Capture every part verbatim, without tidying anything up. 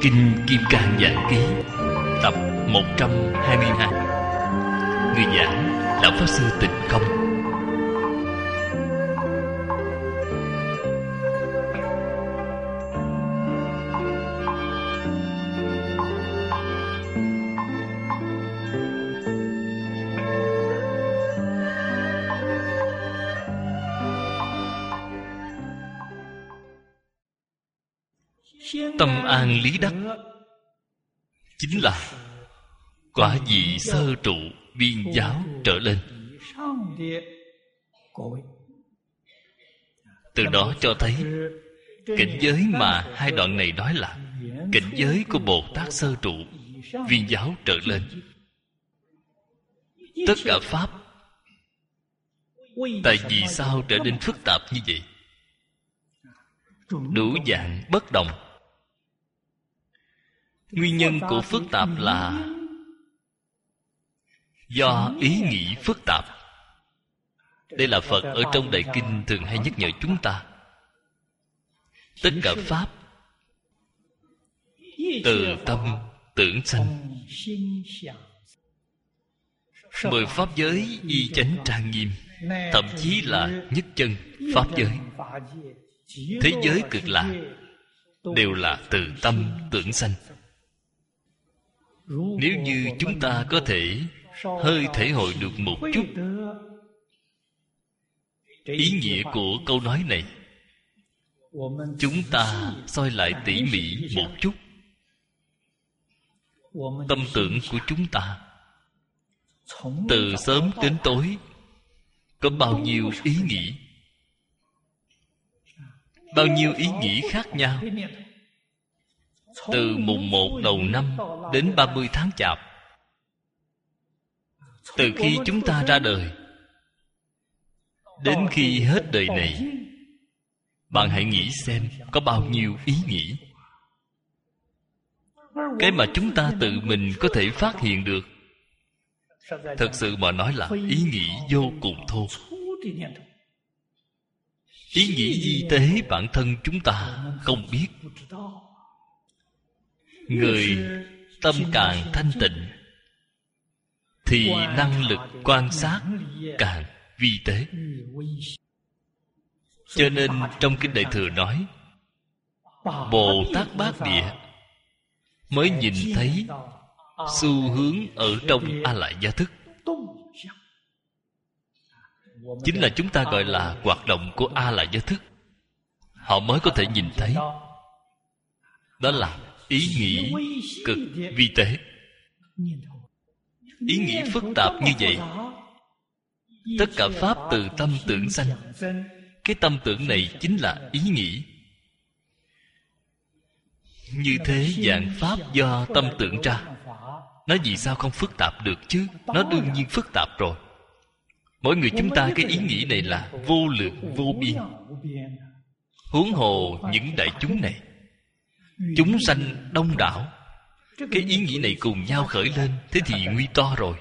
Kinh Kim Cang Giảng Ký tập một trăm hai mươi hai. Người giảng Lão Pháp Sư Tịnh Không. Tâm an lý đắc chính là quả vị sơ trụ viên giáo trở lên. Từ đó cho thấy cảnh giới mà hai đoạn này nói là cảnh giới của Bồ Tát sơ trụ viên giáo trở lên. Tất cả pháp tại vì sao trở nên phức tạp như vậy? Đủ dạng bất đồng. Nguyên nhân của phức tạp là do ý nghĩ phức tạp. Đây là Phật ở trong Đại Kinh thường hay nhắc nhở chúng ta. Tất cả pháp từ tâm tưởng sanh. Mười pháp giới y chánh trang nghiêm, thậm chí là nhất chân pháp giới, thế giới cực lạc đều là từ tâm tưởng sanh. Nếu như chúng ta có thể hơi thể hội được một chút ý nghĩa của câu nói này, chúng ta soi lại tỉ mỉ một chút. Tâm tưởng của chúng ta từ sớm đến tối có bao nhiêu ý nghĩ, bao nhiêu ý nghĩ khác nhau. Từ mùng một đầu năm đến ba mươi tháng Chạp, từ khi chúng ta ra đời đến khi hết đời này, bạn hãy nghĩ xem có bao nhiêu ý nghĩ. Cái mà chúng ta tự mình có thể phát hiện được, thật sự mà nói là ý nghĩ vô cùng thô. Ý nghĩ di tế bản thân chúng ta không biết. Người tâm càng thanh tịnh thì năng lực quan sát càng vi tế. Cho nên trong Kinh Đại Thừa nói, Bồ Tát Bát Địa mới nhìn thấy xu hướng ở trong A Lại Gia Thức. Chính là chúng ta gọi là hoạt động của A Lại Gia Thức. Họ mới có thể nhìn thấy. Đó là ý nghĩ cực vi tế. Ý nghĩ phức tạp như vậy. Tất cả pháp từ tâm tưởng sanh. Cái tâm tưởng này chính là ý nghĩ. Như thế dạng pháp do tâm tưởng ra, nó vì sao không phức tạp được chứ? Nó đương nhiên phức tạp rồi. Mỗi người chúng ta cái ý nghĩ này là vô lượng vô biên. Huống hồ những đại chúng này, chúng sanh đông đảo, cái ý nghĩ này cùng nhau khởi lên, thế thì nguy to rồi.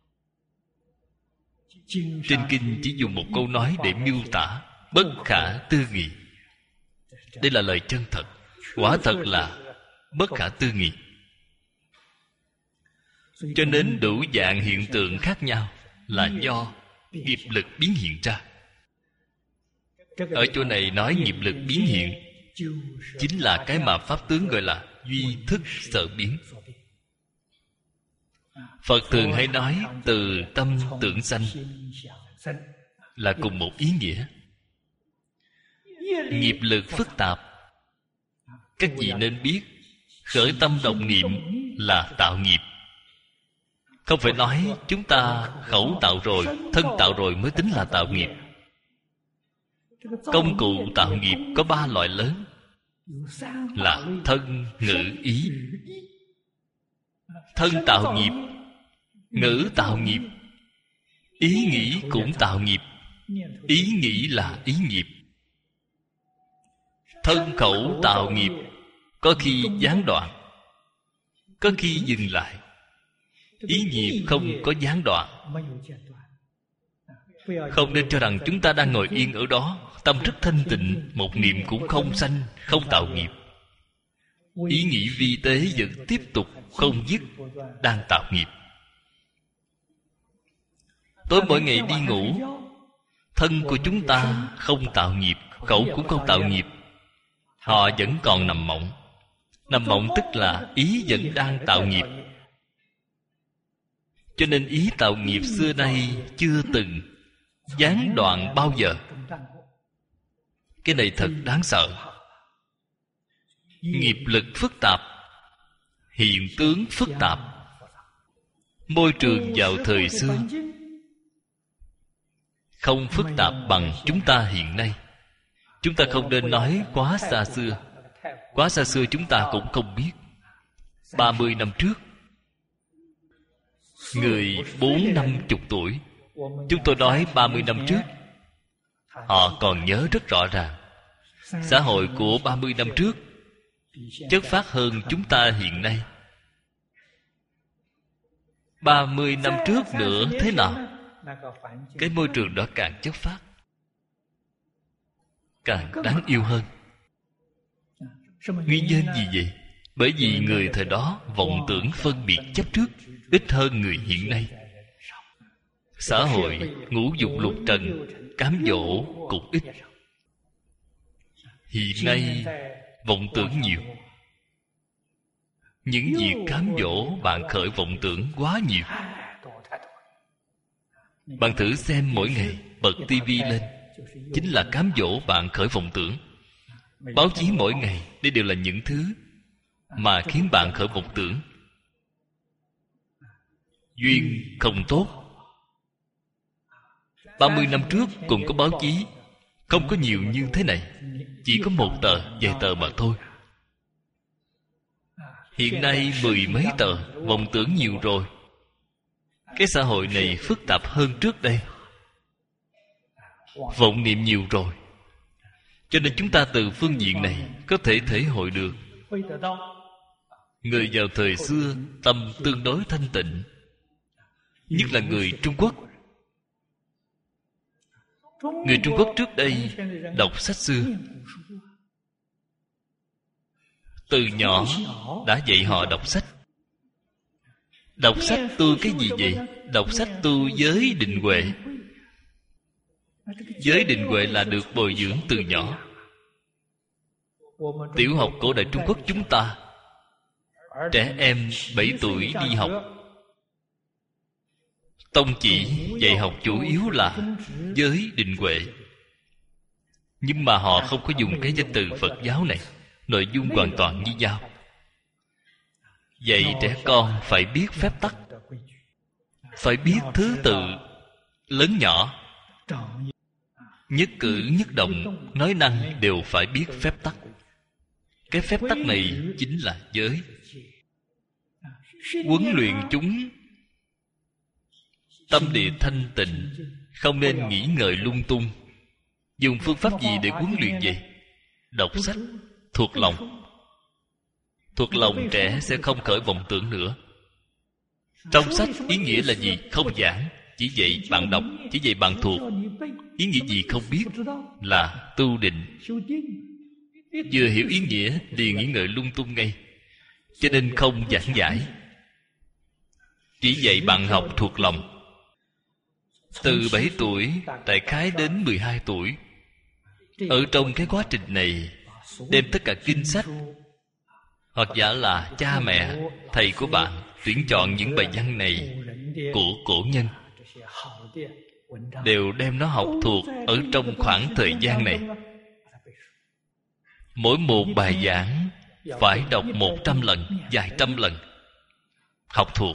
Trên Kinh chỉ dùng một câu nói để miêu tả bất khả tư nghị. Đây là lời chân thật, quả thật là bất khả tư nghị. Cho nên đủ dạng hiện tượng khác nhau là do nghiệp lực biến hiện ra. Ở chỗ này nói nghiệp lực biến hiện chính là cái mà Pháp tướng gọi là duy thức sở biến. Phật thường hay nói từ tâm tưởng sanh là cùng một ý nghĩa. Nghiệp lực phức tạp, các vị nên biết khởi tâm động niệm là tạo nghiệp. Không phải nói chúng ta khẩu tạo rồi, thân tạo rồi mới tính là tạo nghiệp. Công cụ tạo nghiệp có ba loại lớn là thân, ngữ, ý. Thân tạo nghiệp, ngữ tạo nghiệp, ý nghĩ cũng tạo nghiệp. Ý nghĩ là ý nghiệp. Thân khẩu tạo nghiệp, có khi gián đoạn, có khi dừng lại. Ý nghiệp không có gián đoạn. Không nên cho rằng chúng ta đang ngồi yên ở đó, tâm rất thanh tịnh, một niệm cũng không sanh, không tạo nghiệp. Ý nghĩ vi tế vẫn tiếp tục không dứt, đang tạo nghiệp. Tối mỗi ngày đi ngủ, thân của chúng ta không tạo nghiệp, khẩu cũng không tạo nghiệp. Họ vẫn còn nằm mộng. Nằm mộng tức là ý vẫn đang tạo nghiệp. Cho nên ý tạo nghiệp xưa nay chưa từng gián đoạn bao giờ. Cái này thật đáng sợ. Nghiệp lực phức tạp, hiện tướng phức tạp. Môi trường vào thời xưa không phức tạp bằng chúng ta hiện nay. Chúng ta không nên nói quá xa xưa. Quá xa xưa chúng ta cũng không biết. Ba mươi năm trước, người bốn năm chục tuổi, chúng tôi nói ba mươi năm trước, họ còn nhớ rất rõ ràng. Xã hội của ba mươi năm trước chất phác hơn chúng ta hiện nay. Ba mươi năm trước nữa thế nào? Cái môi trường đó càng chất phác, càng đáng yêu hơn. Nguyên nhân gì vậy? Bởi vì người thời đó vọng tưởng phân biệt chấp trước ít hơn người hiện nay. Xã hội ngũ dục lục trần, cám dỗ cũng ít. Hiện nay vọng tưởng nhiều. Những việc cám dỗ bạn khởi vọng tưởng quá nhiều. Bạn thử xem mỗi ngày bật tivi lên, chính là cám dỗ bạn khởi vọng tưởng. Báo chí mỗi ngày, đây đều là những thứ mà khiến bạn khởi vọng tưởng. Duyên không tốt. Ba mươi năm trước cũng có báo chí, không có nhiều như thế này, chỉ có một tờ, vài tờ mà thôi. Hiện nay mười mấy tờ, vọng tưởng nhiều rồi. Cái xã hội này phức tạp hơn trước đây. Vọng niệm nhiều rồi. Cho nên chúng ta từ phương diện này có thể thể hội được người vào thời xưa tâm tương đối thanh tịnh. Nhất là người Trung Quốc. Người Trung Quốc trước đây đọc sách xưa, từ nhỏ đã dạy họ đọc sách. Đọc sách tu cái gì vậy? Đọc sách tu giới định huệ. Giới định huệ là được bồi dưỡng từ nhỏ. Tiểu học cổ đại Trung Quốc chúng ta, trẻ em bảy tuổi đi học. Tông chỉ dạy học chủ yếu là giới định huệ. Nhưng mà họ không có dùng cái danh từ Phật giáo này. Nội dung hoàn toàn như nhau. Dạy trẻ con phải biết phép tắc, phải biết thứ tự lớn nhỏ, nhất cử nhất động, nói năng đều phải biết phép tắc. Cái phép tắc này chính là giới. Huấn luyện chúng tâm địa thanh tịnh, không nên nghĩ ngợi lung tung. Dùng phương pháp gì để huấn luyện vậy? Đọc sách, thuộc lòng. Thuộc lòng trẻ sẽ không khởi vọng tưởng nữa. Trong sách ý nghĩa là gì? Không giảng, chỉ dạy bạn đọc, chỉ dạy bạn thuộc. Ý nghĩa gì không biết, là tu định. Vừa hiểu ý nghĩa liền nghĩ ngợi lung tung ngay. Cho nên không giảng giải, chỉ dạy bạn học thuộc lòng. Từ bảy tuổi đại khái đến mười hai tuổi, ở trong cái quá trình này đem tất cả kinh sách, hoặc giả là cha mẹ, thầy của bạn tuyển chọn những bài văn này của cổ nhân, đều đem nó học thuộc ở trong khoảng thời gian này. Mỗi một bài giảng phải đọc một trăm lần, vài trăm lần, học thuộc.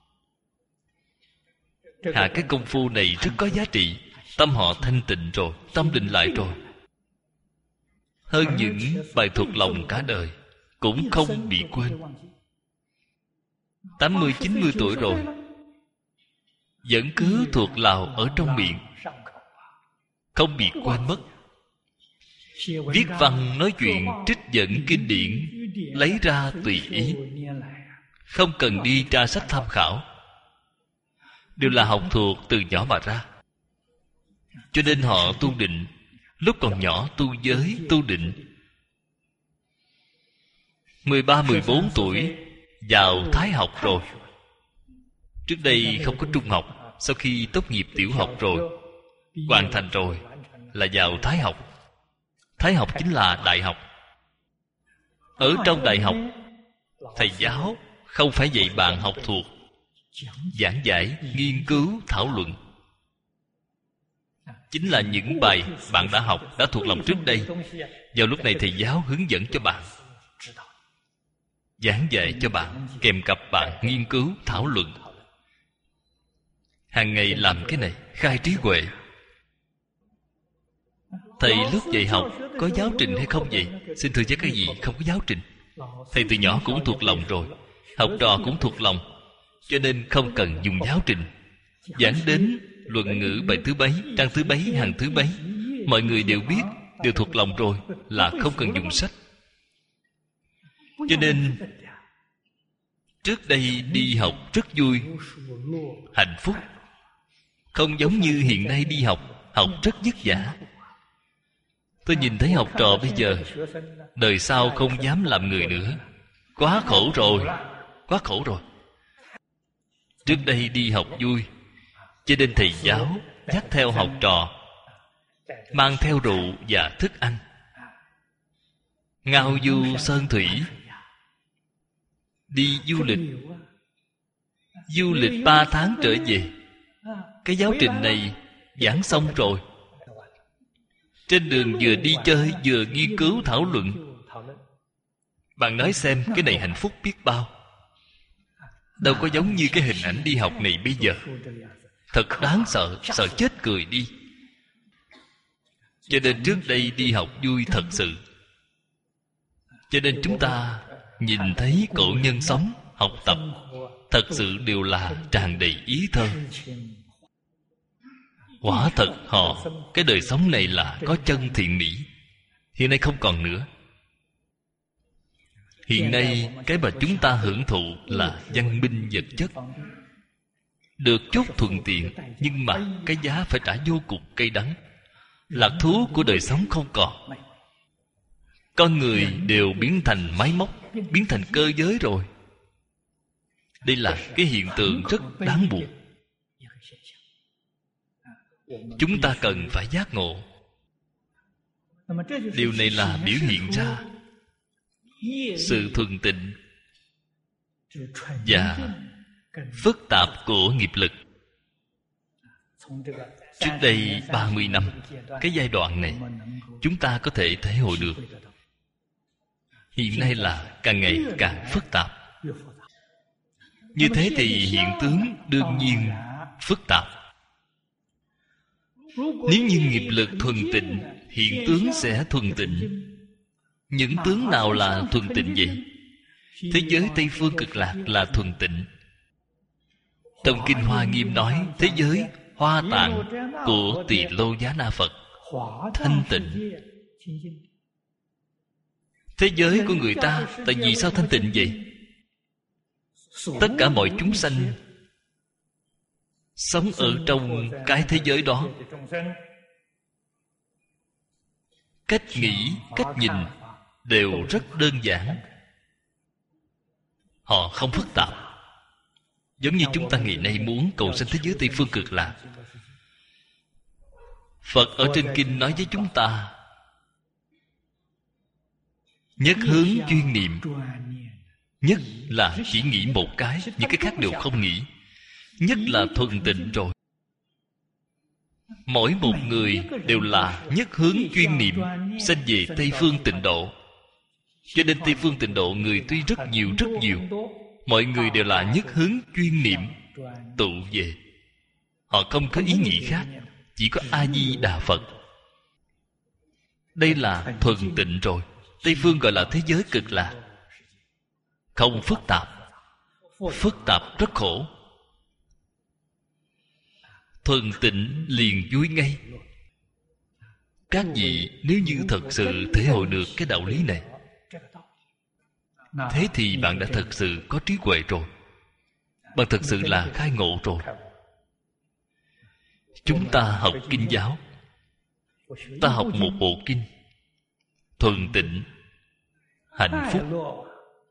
Hạ cái công phu này rất có giá trị. Tâm họ thanh tịnh rồi, tâm định lại rồi, hơn những bài thuộc lòng cả đời cũng không bị quên. Tám mươi, chín mươi tuổi rồi vẫn cứ thuộc lào ở trong miệng, không bị quên mất. Viết văn nói chuyện trích dẫn kinh điển, lấy ra tùy ý, không cần đi tra sách tham khảo, đều là học thuộc từ nhỏ mà ra. Cho nên họ tu định, lúc còn nhỏ tu giới, tu định. mười ba, mười bốn tuổi vào Thái học rồi. Trước đây không có trung học. Sau khi tốt nghiệp tiểu học rồi, hoàn thành rồi, là vào Thái học. Thái học chính là đại học. Ở trong đại học, thầy giáo không phải dạy bạn học thuộc, giảng giải, nghiên cứu, thảo luận. Chính là những bài bạn đã học, đã thuộc lòng trước đây. Vào lúc này thầy giáo hướng dẫn cho bạn, giảng dạy cho bạn, kèm cặp bạn nghiên cứu, thảo luận. Hàng ngày làm cái này, khai trí huệ. Thầy lúc dạy học có giáo trình hay không vậy? Xin thưa với các vị, không có giáo trình. Thầy từ nhỏ cũng thuộc lòng rồi, học trò cũng thuộc lòng, cho nên không cần dùng giáo trình. Giảng đến luận ngữ bài thứ bấy, trang thứ bấy, hàng thứ bấy, mọi người đều biết, đều thuộc lòng rồi, là không cần dùng sách. Cho nên trước đây đi học rất vui, hạnh phúc. Không giống như hiện nay đi học, học rất vất vả. Tôi nhìn thấy học trò bây giờ, đời sau không dám làm người nữa. Quá khổ rồi, quá khổ rồi. Trước đây đi học vui, cho nên thầy giáo dắt theo học trò, mang theo rượu và thức ăn, ngao du sơn thủy, đi du lịch. Du lịch ba tháng trở về. Cái giáo trình này giảng xong rồi, trên đường vừa đi chơi vừa nghiên cứu thảo luận. Bạn nói xem, cái này hạnh phúc biết bao. Đâu có giống như cái hình ảnh đi học này bây giờ. Thật đáng sợ, sợ chết cười đi. Cho nên trước đây đi học vui thật sự. Cho nên chúng ta nhìn thấy cổ nhân sống, học tập, thật sự đều là tràn đầy ý thơ. Quả thật họ, cái đời sống này là có chân thiện mỹ. Hiện nay không còn nữa. Hiện nay cái mà chúng ta hưởng thụ là văn minh vật chất, được chút thuận tiện, nhưng mà cái giá phải trả vô cùng cay đắng. Lạc thú của đời sống không còn. Con người đều biến thành máy móc, biến thành cơ giới rồi. Đây là cái hiện tượng rất đáng buồn. Chúng ta cần phải giác ngộ. Điều này là biểu hiện ra sự thuần tịnh và phức tạp của nghiệp lực. Trước đây ba mươi năm, cái giai đoạn này chúng ta có thể thể hội được. Hiện nay là càng ngày càng phức tạp. Như thế thì hiện tướng đương nhiên phức tạp. Nếu như nghiệp lực thuần tịnh, hiện tướng sẽ thuần tịnh. Những tướng nào là thuần tịnh vậy? Thế giới Tây Phương Cực Lạc là thuần tịnh. Trong Kinh Hoa Nghiêm nói, thế giới Hoa Tạng của Tỳ Lô Giá Na Phật thanh tịnh. Thế giới của người ta tại vì sao thanh tịnh vậy? Tất cả mọi chúng sanh sống ở trong cái thế giới đó, cách nghĩ, cách nhìn đều rất đơn giản. Họ không phức tạp. Giống như chúng ta ngày nay muốn cầu sanh thế giới Tây Phương Cực Lạc, Phật ở trên kinh nói với chúng ta, nhất hướng chuyên niệm. Nhất là chỉ nghĩ một cái, những cái khác đều không nghĩ. Nhất là thuần tịnh rồi. Mỗi một người đều là nhất hướng chuyên niệm, sanh về Tây Phương Tịnh Độ. Cho nên Tây Phương Tịnh Độ người tuy rất nhiều rất nhiều, mọi người đều là nhất hướng chuyên niệm tụ về. Họ không có ý nghĩ khác, chỉ có A-di-đà Phật. Đây là thuần tịnh rồi. Tây Phương gọi là thế giới Cực Lạc. Không phức tạp. Phức tạp rất khổ. Thuần tịnh liền vui ngay. Các vị nếu như thật sự thể hội được cái đạo lý này, thế thì bạn đã thật sự có trí huệ rồi. Bạn thật sự là khai ngộ rồi. Chúng ta học kinh giáo, ta học một bộ kinh thuần tịnh, hạnh phúc,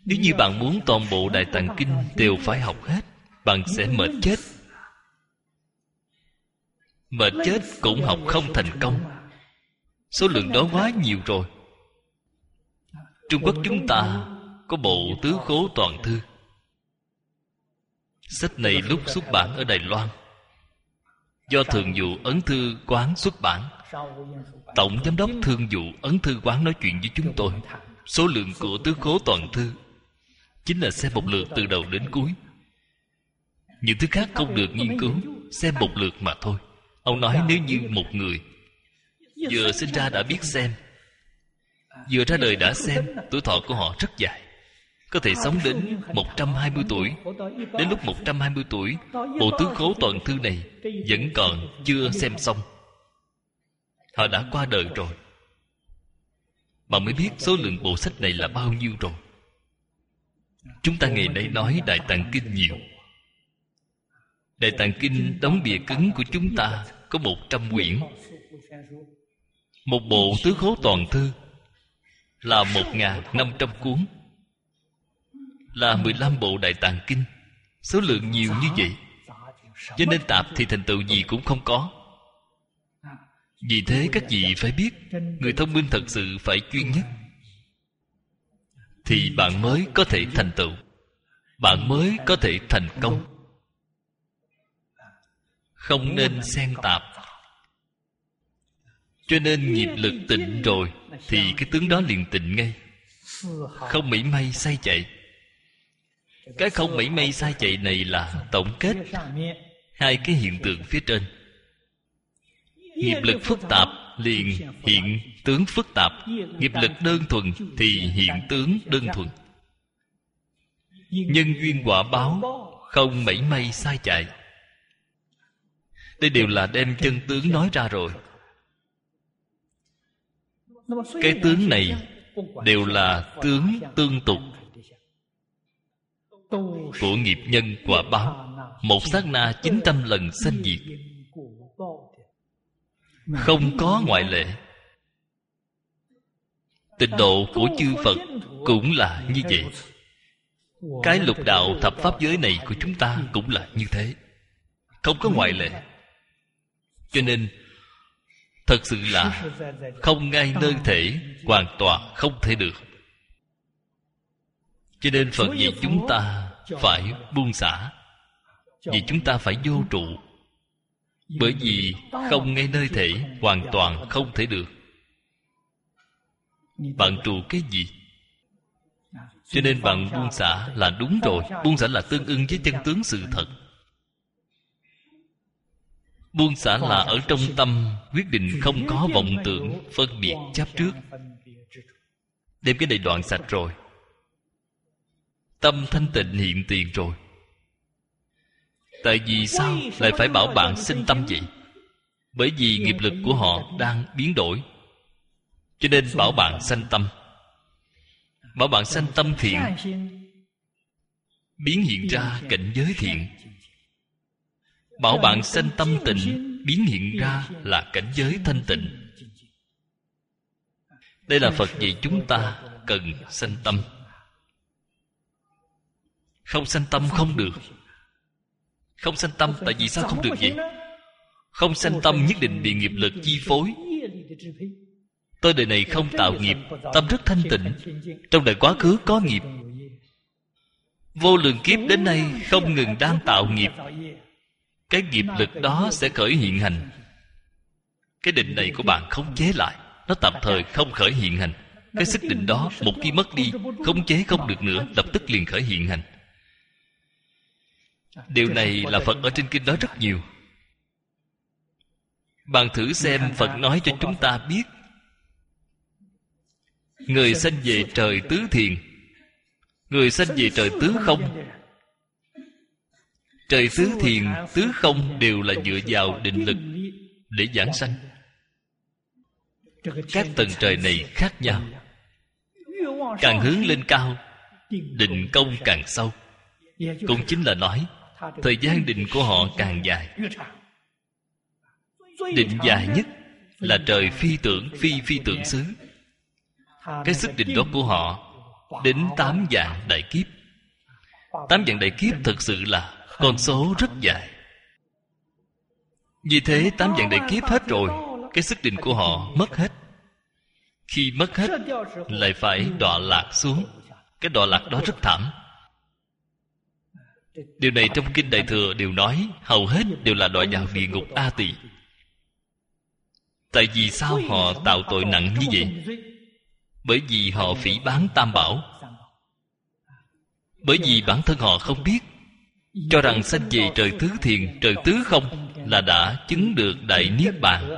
Nếu như bạn muốn toàn bộ Đại Tạng Kinh đều phải học hết, bạn sẽ mệt chết. Mệt chết cũng học không thành công. Số lượng đó quá nhiều rồi. Trung Quốc chúng ta có bộ Tứ Khố Toàn Thư. Sách này lúc xuất bản ở Đài Loan, do Thường vụ Ấn Thư Quán xuất bản. Tổng giám đốc Thương vụ Ấn Thư Quán nói chuyện với chúng tôi. Số lượng của Tứ Khố Toàn Thư chính là xem một lượt từ đầu đến cuối. Những thứ khác không được nghiên cứu, xem một lượt mà thôi. Ông nói nếu như một người vừa sinh ra đã biết xem, vừa ra đời đã xem, tuổi thọ của họ rất dài, có thể sống đến một trăm hai mươi tuổi. Đến lúc một trăm hai mươi tuổi, bộ Tứ Khố Toàn Thư này vẫn còn chưa xem xong, họ đã qua đời rồi. Bạn mới biết số lượng bộ sách này là bao nhiêu rồi. Chúng ta ngày nay nói Đại Tạng Kinh nhiều. Đại Tạng Kinh đóng bìa cứng của chúng ta có một trăm quyển. Một bộ Tứ Khố Toàn Thư là một nghìn năm trăm cuốn, là mười lăm bộ Đại Tạng Kinh. Số lượng nhiều như vậy, cho nên tạp thì thành tựu gì cũng không có. Vì thế các vị phải biết, người thông minh thật sự phải chuyên nhất, thì bạn mới có thể thành tựu, bạn mới có thể thành công. Không nên xen tạp. Cho nên nghiệp lực tịnh rồi thì cái tướng đó liền tịnh ngay, không mảy may sai chạy. Cái không mảy may sai chạy này là tổng kết hai cái hiện tượng phía trên. Nghiệp lực phức tạp liền hiện tướng phức tạp, nghiệp lực đơn thuần thì hiện tướng đơn thuần. Nhân duyên quả báo không mảy may sai chạy. Đây đều là đem chân tướng nói ra rồi. Cái tướng này đều là tướng tương tục của nghiệp nhân quả báo. Một sát na chín trăm lần sanh diệt, không có ngoại lệ. Tịnh độ của chư Phật cũng là như vậy. Cái lục đạo thập pháp giới này của chúng ta cũng là như thế, không có ngoại lệ. Cho nên thật sự là không ngay nơi thể, hoàn toàn không thể được. Cho nên Phật dạy chúng ta phải buông xả, vì chúng ta phải vô trụ. Bởi vì không ngay nơi thể, hoàn toàn không thể được. Bạn trụ cái gì? Cho nên bạn buông xả là đúng rồi. Buông xả là tương ưng với chân tướng sự thật. Buông xả là ở trong tâm quyết định không có vọng tưởng, phân biệt, chấp trước. Đem cái này đoạn sạch rồi, tâm thanh tịnh hiện tiền rồi. Tại vì sao lại phải bảo bạn sinh tâm vậy? Bởi vì nghiệp lực của họ đang biến đổi, cho nên bảo bạn sanh tâm. Bảo bạn sanh tâm thiện, biến hiện ra cảnh giới thiện. Bảo bạn sanh tâm tịnh, biến hiện ra là cảnh giới thanh tịnh. Đây là Phật dạy chúng ta cần sanh tâm. Không sanh tâm không được. Không sanh tâm tại vì sao không được vậy? Không sanh tâm nhất định bị nghiệp lực chi phối. Tôi đời này không tạo nghiệp, tâm rất thanh tịnh. Trong đời quá khứ có nghiệp, vô lượng kiếp đến nay không ngừng đang tạo nghiệp. Cái nghiệp lực đó sẽ khởi hiện hành. Cái định này của bạn khống chế lại, nó tạm thời không khởi hiện hành. Cái sức định đó một khi mất đi, khống chế không được nữa, lập tức liền khởi hiện hành. Điều này là Phật ở trên kinh nói rất nhiều. Bạn thử xem Phật nói cho chúng ta biết. Người sanh về trời tứ thiền, người sanh về trời tứ không. Trời tứ thiền, tứ không đều là dựa vào định lực để giảng sanh. Các tầng trời này khác nhau. Càng hướng lên cao, định công càng sâu. Cũng chính là nói thời gian định của họ càng dài. Định dài nhất là trời phi tưởng, phi phi tưởng xứ. Cái sức định đó của họ đến tám vạn đại kiếp. Tám vạn đại kiếp thực sự là con số rất dài. Vì thế tám vạn đại kiếp hết rồi, cái sức định của họ mất hết. Khi mất hết, lại phải đọa lạc xuống. Cái đọa lạc đó rất thảm. Điều này trong Kinh Đại Thừa đều nói, hầu hết đều là đọa vào địa ngục A Tỳ. Tại vì sao họ tạo tội nặng như vậy? Bởi vì họ phỉ báng Tam Bảo. Bởi vì bản thân họ không biết, cho rằng sanh về trời tứ thiền, trời tứ không là đã chứng được đại niết bàn,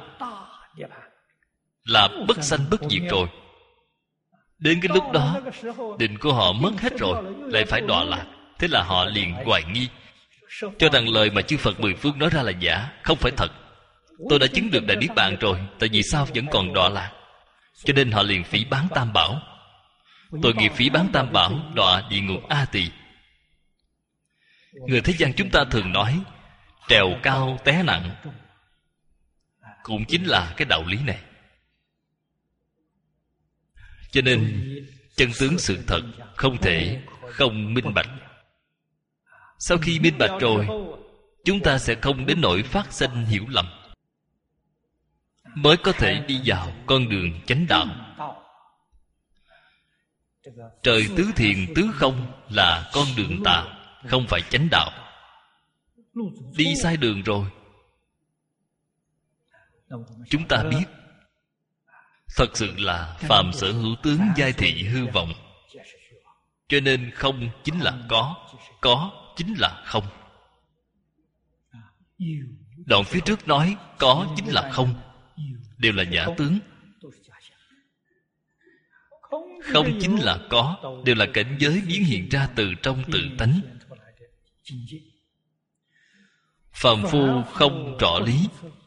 là bất sanh bất diệt rồi. Đến cái lúc đó, định của họ mất hết rồi, lại phải đọa lạc. Thế là họ liền hoài nghi, cho rằng lời mà chư Phật mười phương nói ra là giả, không phải thật. Tôi đã chứng được đại niết bàn rồi, tại vì sao vẫn còn đọa lạc? Cho nên họ liền phỉ báng Tam Bảo. Tội nghiệp phỉ báng Tam Bảo, đọa địa ngục A Tỳ. Người thế gian chúng ta thường nói trèo cao té nặng, cũng chính là cái đạo lý này. Cho nên chân tướng sự thật không thể không minh bạch. Sau khi minh bạch rồi, chúng ta sẽ không đến nỗi phát sinh hiểu lầm, mới có thể đi vào con đường chánh đạo. Trời tứ thiền tứ không là con đường tà, không phải chánh đạo. Đi sai đường rồi. Chúng ta biết, thật sự là phàm sở hữu tướng giai thị hư vọng. Cho nên không chính là có, có chính là không. Đoạn phía trước nói có chính là không, đều là giả tướng. Không chính là có, đều là cảnh giới biến hiện ra từ trong tự tánh. Phàm phu không rõ lý,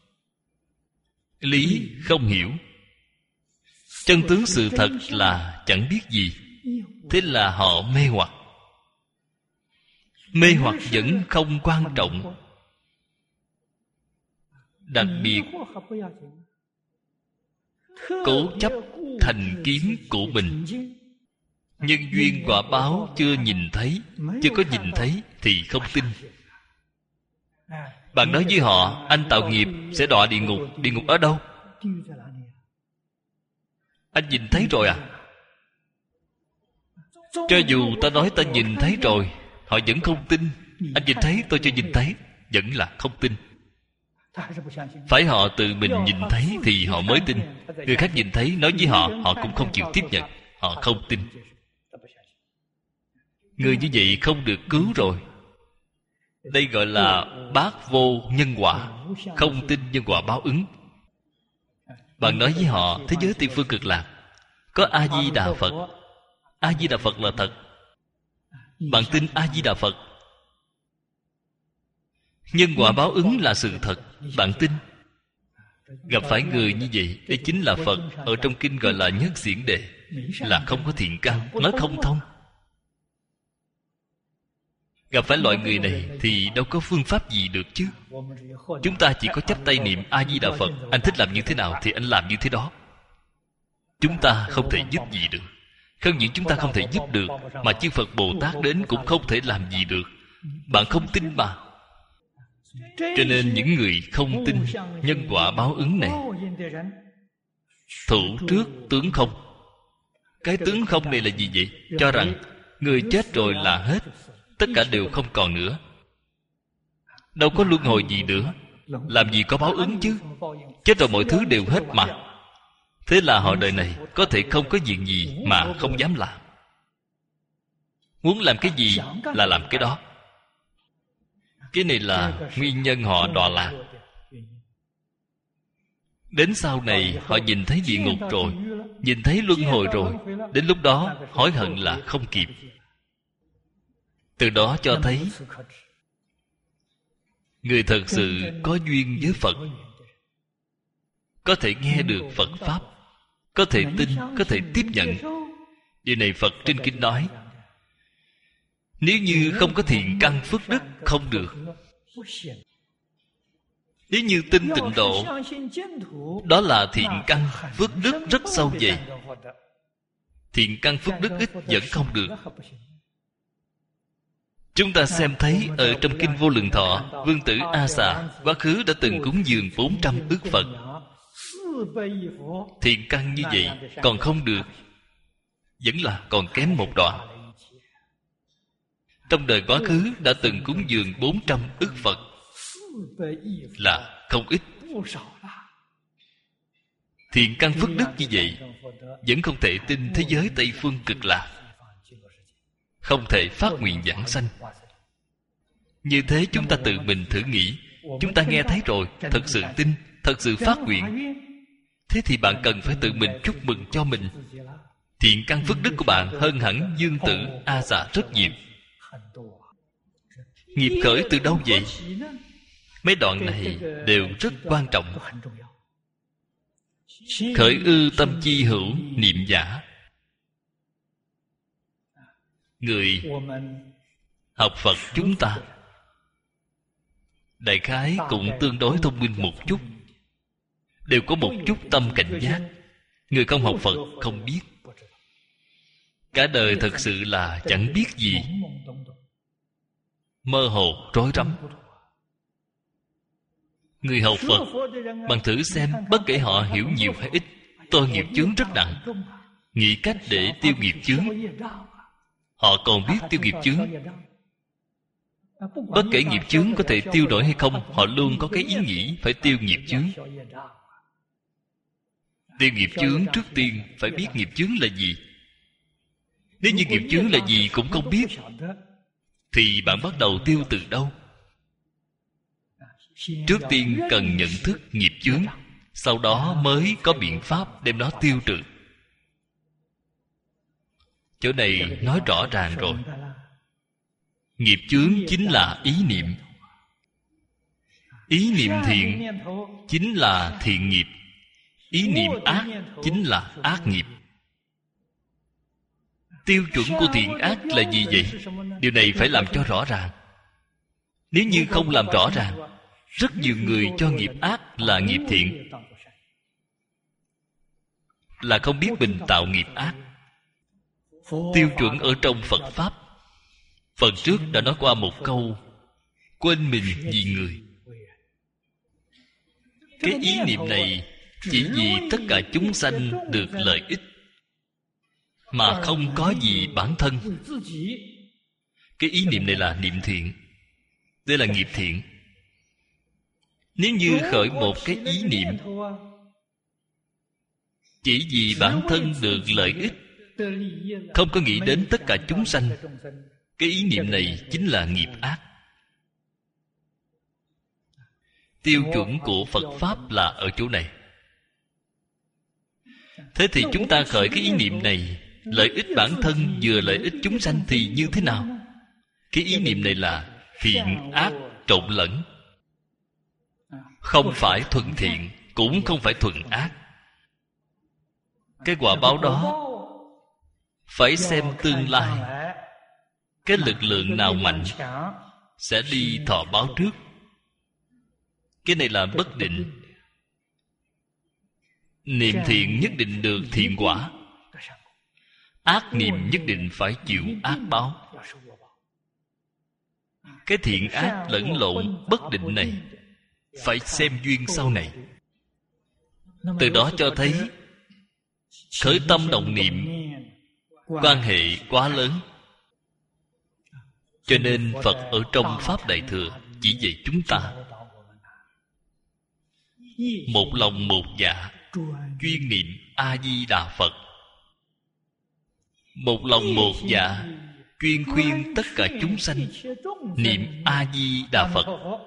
lý không hiểu. Chân tướng sự thật là chẳng biết gì. Thế là họ mê hoặc. Mê hoặc vẫn không quan trọng. Đặc biệt cố chấp thành kiến của mình. Nhân duyên quả báo chưa nhìn thấy, chưa có nhìn thấy thì không tin. Bạn nói với họ, anh tạo nghiệp sẽ đọa địa ngục. Địa ngục ở đâu? Anh nhìn thấy rồi à? Cho dù ta nói ta nhìn thấy rồi, họ vẫn không tin. Anh nhìn thấy, tôi chưa nhìn thấy, vẫn là không tin. Phải họ tự mình nhìn thấy thì họ mới tin. Người khác nhìn thấy nói với họ, họ cũng không chịu tiếp nhận. Họ không tin. Người như vậy không được cứu rồi. Đây gọi là bác vô nhân quả, không tin nhân quả báo ứng. Bạn nói với họ, thế giới Tây phương Cực Lạc có A-di-đà Phật. A-di-đà Phật là thật. Bạn tin A-di-đà Phật. Nhân quả báo ứng là sự thật, bạn tin. Gặp phải người như vậy, đây chính là Phật. Ở trong kinh gọi là nhất xiển đề, là không có thiện căn, nói không thông. Gặp phải loại người này thì đâu có phương pháp gì được chứ. Chúng ta chỉ có chắp tay niệm A-di-đà Phật. Anh thích làm như thế nào thì anh làm như thế đó. Chúng ta không thể giúp gì được. Không những chúng ta không thể giúp được, mà chư Phật Bồ Tát đến cũng không thể làm gì được. Bạn không tin mà. Cho nên những người không tin nhân quả báo ứng này, thủ trước tướng không. Cái tướng không này là gì vậy? Cho rằng người chết rồi là hết, tất cả đều không còn nữa, đâu có luân hồi gì nữa. Làm gì có báo ứng chứ? Chết rồi mọi thứ đều hết mà. Thế là họ đời này có thể không có chuyện gì mà không dám làm. Muốn làm cái gì là làm cái đó. Cái này là nguyên nhân họ đọa lạc. Đến sau này họ nhìn thấy địa ngục rồi, nhìn thấy luân hồi rồi, đến lúc đó hối hận là không kịp. Từ đó cho thấy người thật sự có duyên với Phật, có thể nghe được Phật Pháp, có thể tin, có thể tiếp nhận. Điều này Phật trên kinh nói, nếu như không có thiện căn phước đức không được. Nếu như tin tịnh độ, đó là thiện căn phước đức rất sâu dày. thiện căn phước đức ít vẫn không được. Chúng ta xem thấy ở trong Kinh Vô Lượng Thọ, Vương tử A Xà quá khứ đã từng cúng dường bốn trăm ức Phật. Thiện căn như vậy còn không được, vẫn là còn kém một đoạn. Trong đời quá khứ đã từng cúng dường bốn trăm ức Phật là không ít. Thiện căn phước đức như vậy vẫn không thể tin thế giới Tây Phương Cực Lạc, không thể phát nguyện vãng sanh. Như thế chúng ta tự mình thử nghĩ. Chúng ta nghe thấy rồi, thật sự tin, thật sự phát nguyện. Thế thì bạn cần phải tự mình chúc mừng cho mình. Thiện căn phước đức của bạn hơn hẳn Dương tử A Xà rất nhiều. Nghiệp khởi từ đâu vậy? Mấy đoạn này đều rất quan trọng. Khởi ư tâm chi hữu niệm giả. Người học Phật chúng ta đại khái cũng tương đối thông minh một chút, đều có một chút tâm cảnh giác. Người không học Phật không biết. Cả đời thật sự là chẳng biết gì, mơ hồ rối rắm. Người học Phật, bạn thử xem, bất kể họ hiểu nhiều hay ít, tôi nghiệp chướng rất nặng, nghĩ cách để tiêu nghiệp chướng. Họ còn biết tiêu nghiệp chướng. Bất kể nghiệp chướng có thể tiêu đổi hay không, họ luôn có cái ý nghĩ phải tiêu nghiệp chướng. Tiêu nghiệp chướng trước tiên phải biết nghiệp chướng là gì. Nếu như nghiệp chướng là gì cũng không biết, thì bạn bắt đầu tiêu từ đâu? Trước tiên cần nhận thức nghiệp chướng, sau đó mới có biện pháp đem nó tiêu trừ. Chỗ này nói rõ ràng rồi. Nghiệp chướng chính là ý niệm. Ý niệm thiện chính là thiện nghiệp. Ý niệm ác chính là ác nghiệp. Tiêu chuẩn của thiện ác là gì vậy? Điều này phải làm cho rõ ràng. Nếu như không làm rõ ràng, rất nhiều người cho nghiệp ác là nghiệp thiện, là không biết mình tạo nghiệp ác. Tiêu chuẩn ở trong Phật Pháp, phần trước đã nói qua một câu: quên mình vì người. Cái ý niệm này chỉ vì tất cả chúng sanh được lợi ích, mà không có gì bản thân. Cái ý niệm này là niệm thiện. Đây là nghiệp thiện. Nếu như khởi một cái ý niệm chỉ vì bản thân được lợi ích, không có nghĩ đến tất cả chúng sanh, cái ý niệm này chính là nghiệp ác. Tiêu chuẩn của Phật Pháp là ở chỗ này. Thế thì chúng ta khởi cái ý niệm này, lợi ích bản thân vừa lợi ích chúng sanh thì như thế nào? Cái ý niệm này là thiện ác trộn lẫn, không phải thuần thiện, cũng không phải thuần ác. Cái quả báo đó phải xem tương lai, cái lực lượng nào mạnh sẽ đi thọ báo trước. Cái này là bất định. Niệm thiện nhất định được thiện quả, ác niệm nhất định phải chịu ác báo. Cái thiện ác lẫn lộn bất định này phải xem duyên sau này. Từ đó cho thấy khởi tâm động niệm quan hệ quá lớn. Cho nên Phật ở trong Pháp Đại Thừa chỉ dạy chúng ta một lòng một dạ chuyên niệm A-di-đà Phật. Một lòng một dạ chuyên khuyên tất cả chúng sanh niệm A-di-đà Phật.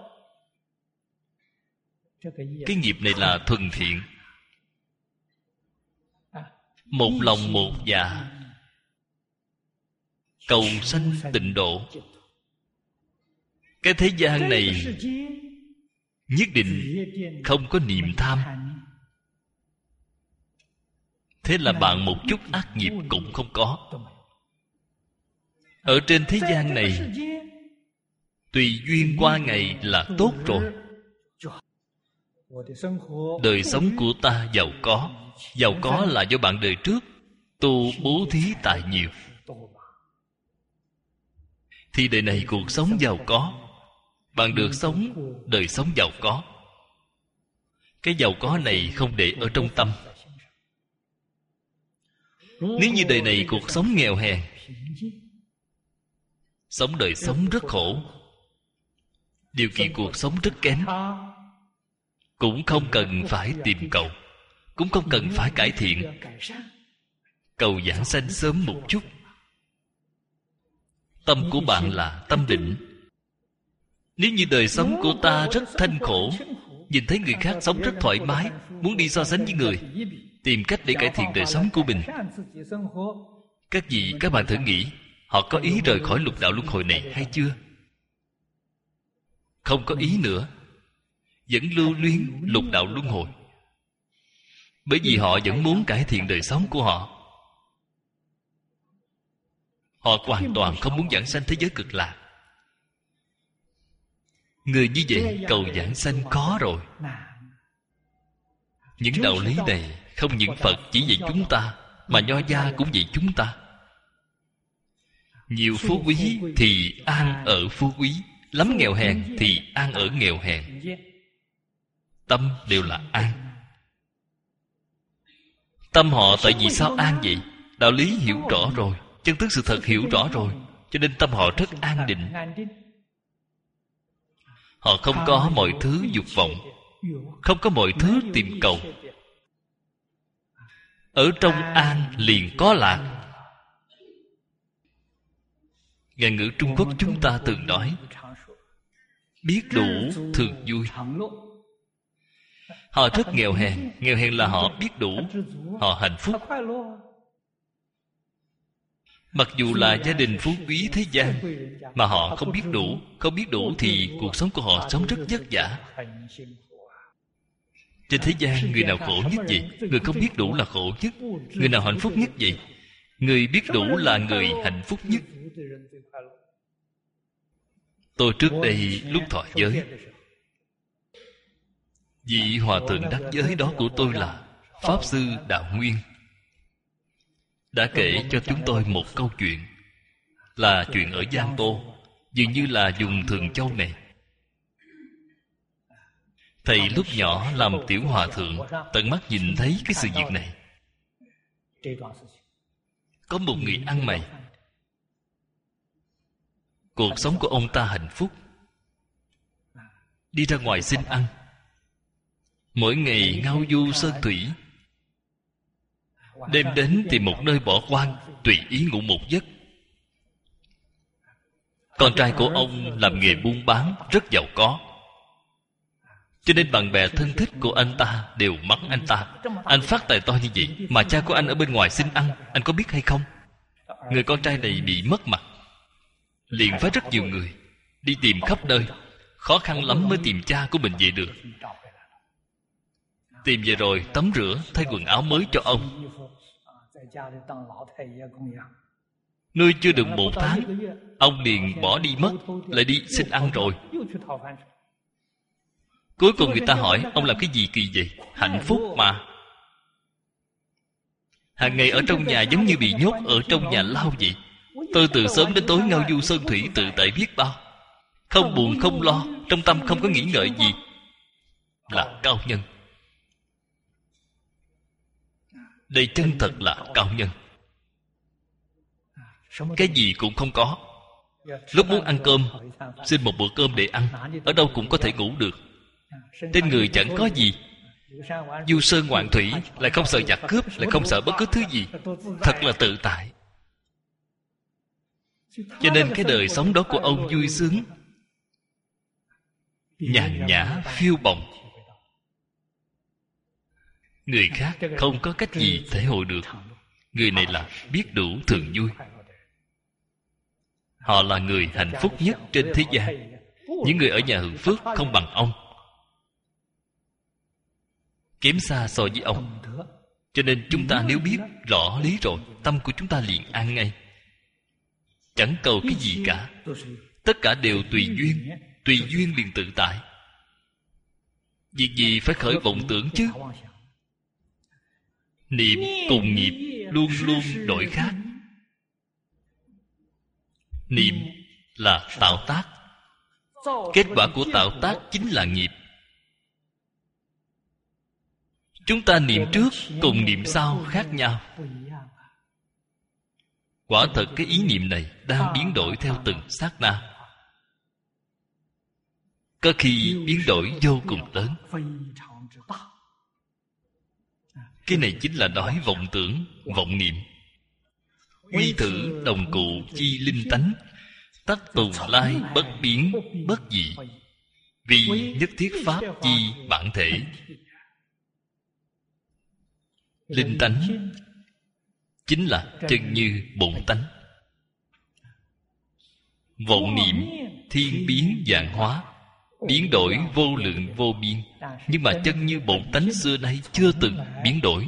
Cái nghiệp này là thuần thiện. Một lòng một dạ cầu sanh tịnh độ. Cái thế gian này nhất định không có niệm tham. Thế là bạn một chút ác nghiệp cũng không có. Ở trên thế gian này, tùy duyên qua ngày là tốt rồi. Đời sống của ta giàu có. Giàu có là do bạn đời trước tu bố thí tài nhiều, thì đời này cuộc sống giàu có, bạn được sống đời sống giàu có. Cái giàu có này không để ở trong tâm. Nếu như đời này cuộc sống nghèo hèn, sống đời sống rất khổ, điều kiện cuộc sống rất kém, cũng không cần phải tìm cầu, cũng không cần phải cải thiện, cầu giảng sanh sớm một chút. Tâm của bạn là tâm định. Nếu như đời sống của ta rất thanh khổ, nhìn thấy người khác sống rất thoải mái, muốn đi so sánh với người, tìm cách để cải thiện đời sống của mình. Các vị, các bạn thử nghĩ, họ có ý rời khỏi lục đạo luân hồi này hay chưa? Không có ý nữa, vẫn lưu luyến lục đạo luân hồi. Bởi vì họ vẫn muốn cải thiện đời sống của họ. Họ hoàn toàn không muốn giảng sanh thế giới cực lạc. Người như vậy cầu giảng sanh khó rồi. Những đạo lý này không những Phật chỉ dạy chúng ta, mà Nho gia cũng dạy chúng ta. Nhiều phú quý thì an ở phú quý, lắm nghèo hèn thì an ở nghèo hèn. Tâm đều là an. Tâm họ tại vì sao an vậy? Đạo lý hiểu rõ rồi, chân tướng sự thật hiểu rõ rồi, cho nên tâm họ rất an định. Họ không có mọi thứ dục vọng, không có mọi thứ tìm cầu. Ở trong an liền có lạc. Ngạn ngữ Trung Quốc chúng ta thường nói, biết đủ thường vui. Họ rất nghèo hèn. Nghèo hèn là họ biết đủ, họ hạnh phúc. Mặc dù là gia đình phú quý thế gian, mà họ không biết đủ. Không biết đủ thì cuộc sống của họ sống rất vất vả. Trên thế gian người nào khổ nhất vậy? Người không biết đủ là khổ nhất. Người nào hạnh phúc nhất vậy? Người biết đủ là người hạnh phúc nhất. Tôi trước đây lúc thọ giới, vị hòa thượng đắc giới đó của tôi là Pháp Sư Đạo Nguyên, đã kể cho chúng tôi một câu chuyện. Là chuyện ở Giang Tô, dường như là vùng Thường Châu này. Thầy lúc nhỏ làm tiểu hòa thượng, tận mắt nhìn thấy cái sự việc này. Có một người ăn mày, cuộc sống của ông ta hạnh phúc, đi ra ngoài xin ăn, mỗi ngày ngao du sơn thủy, đêm đến tìm một nơi bỏ quan, tùy ý ngủ một giấc. Con trai của ông làm nghề buôn bán, rất giàu có, cho nên bạn bè thân thích của anh ta đều mắng anh ta. Anh phát tài to như vậy mà cha của anh ở bên ngoài xin ăn, anh có biết hay không? Người con trai này bị mất mặt, liền phái rất nhiều người đi tìm khắp nơi, khó khăn lắm mới tìm cha của mình về được. Tìm về rồi tắm rửa, thay quần áo mới cho ông. Nuôi chưa được một tháng, ông liền bỏ đi mất, lại đi xin ăn rồi. Cuối cùng người ta hỏi ông làm cái gì kỳ vậy? Hạnh phúc mà. Hàng ngày ở trong nhà giống như bị nhốt ở trong nhà lao vậy. Tôi từ sớm đến tối ngao du sơn thủy tự tại biết bao, không buồn không lo, trong tâm không có nghĩ ngợi gì. Là cao nhân. Đây chân thật là cao nhân. Cái gì cũng không có. Lúc muốn ăn cơm, xin một bữa cơm để ăn, ở đâu cũng có thể ngủ được. Trên người chẳng có gì, du sơn ngoạn thủy, lại không sợ giặc cướp, lại không sợ bất cứ thứ gì. Thật là tự tại. Cho nên cái đời sống đó của ông vui sướng, nhàn nhã, phiêu bồng. Người khác không có cách gì thể hội được. Người này là biết đủ thường vui. Họ là người hạnh phúc nhất trên thế gian. Những người ở nhà hưởng phước không bằng ông, kém xa so với ông. Cho nên chúng ta nếu biết rõ lý rồi, tâm của chúng ta liền an ngay, chẳng cầu cái gì cả. Tất cả đều tùy duyên. Tùy duyên liền tự tại. Việc gì phải khởi vọng tưởng chứ? Niệm cùng nghiệp, luôn luôn đổi khác. Niệm là tạo tác. Kết quả của tạo tác chính là nghiệp. Chúng ta niệm trước cùng niệm sau khác nhau. Quả thật cái ý niệm này đang biến đổi theo từng sát na. Có khi biến đổi vô cùng lớn. Cái này chính là nói vọng tưởng, vọng niệm. Quy thử đồng cụ chi linh tánh, tắc tùng lai bất biến bất dị, vì nhất thiết pháp chi bản thể. Linh tánh chính là chân như bổn tánh. Vọng niệm thiên biến vạn hóa, biến đổi vô lượng vô biên, nhưng mà chân như bổn tánh xưa nay chưa từng biến đổi.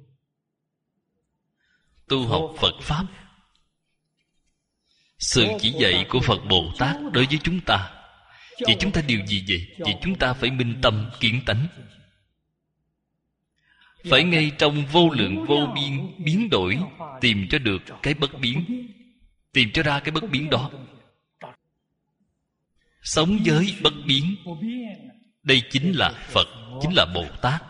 Tu học Phật Pháp, sự chỉ dạy của Phật Bồ Tát đối với chúng ta, vậy chúng ta điều gì vậy? Vậy chúng ta phải minh tâm kiến tánh, phải ngay trong vô lượng vô biên biến đổi tìm cho được cái bất biến, tìm cho ra cái bất biến đó. Sống với bất biến, đây chính là Phật, chính là Bồ Tát.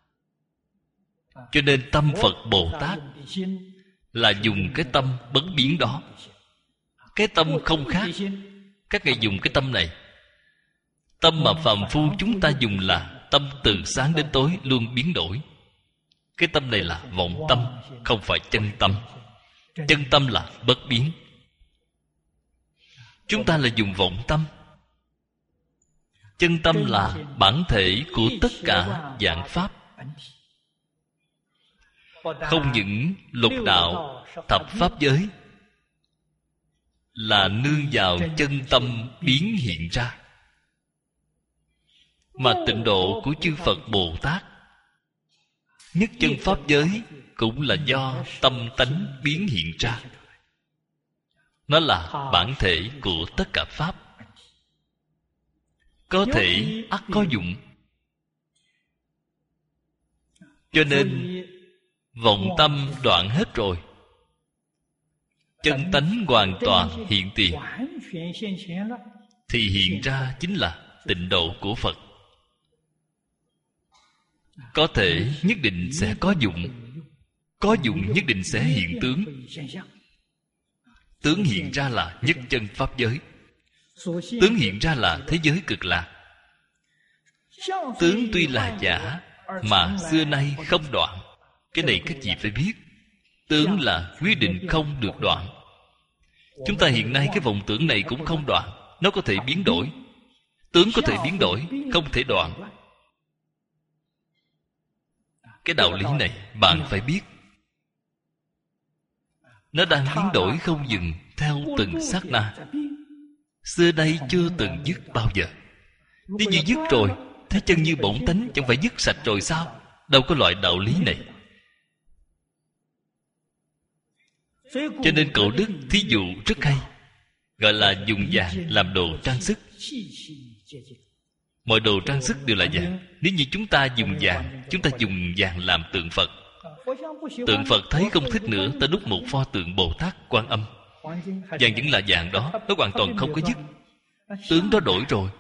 Cho nên tâm Phật Bồ Tát là dùng cái tâm bất biến đó. Cái tâm không khác. Các ngài dùng cái tâm này. Tâm mà phàm phu chúng ta dùng là tâm từ sáng đến tối luôn biến đổi. Cái tâm này là vọng tâm, không phải chân tâm. Chân tâm là bất biến. Chúng ta là dùng vọng tâm. Chân tâm là bản thể của tất cả vạn pháp. Không những lục đạo, thập pháp giới là nương vào chân tâm biến hiện ra, mà tịnh độ của chư Phật Bồ Tát, nhất chân pháp giới cũng là do tâm tánh biến hiện ra. Nó là bản thể của tất cả pháp. Có thể ắt có dụng. Cho nên vọng tâm đoạn hết rồi, chân tánh hoàn toàn hiện tiền, thì hiện ra chính là tịnh độ của Phật. Có thể nhất định sẽ có dụng, có dụng nhất định sẽ hiện tướng. Tướng hiện ra là nhất chân pháp giới, tướng hiện ra là thế giới cực lạc. Tướng tuy là giả mà xưa nay không đoạn. Cái này các vị phải biết. Tướng là quyết định không được đoạn. Chúng ta hiện nay cái vọng tưởng này cũng không đoạn. Nó có thể biến đổi. Tướng có thể biến đổi, không thể đoạn. Cái đạo lý này bạn phải biết. Nó đang biến đổi không dừng theo từng sát na. Xưa nay chưa từng dứt bao giờ. Nếu như dứt rồi, thế chân như bổn tánh chẳng phải dứt sạch rồi sao? Đâu có loại đạo lý này. Cho nên cổ đức thí dụ rất hay, gọi là dùng vàng làm đồ trang sức. Mọi đồ trang sức đều là vàng. Nếu như chúng ta dùng vàng, chúng ta dùng vàng làm tượng Phật. Tượng Phật thấy không thích nữa, ta đúc một pho tượng Bồ Tát Quan Âm. Vàng vẫn là vàng đó, nó hoàn toàn không có dứt. Tướng đó đổi rồi.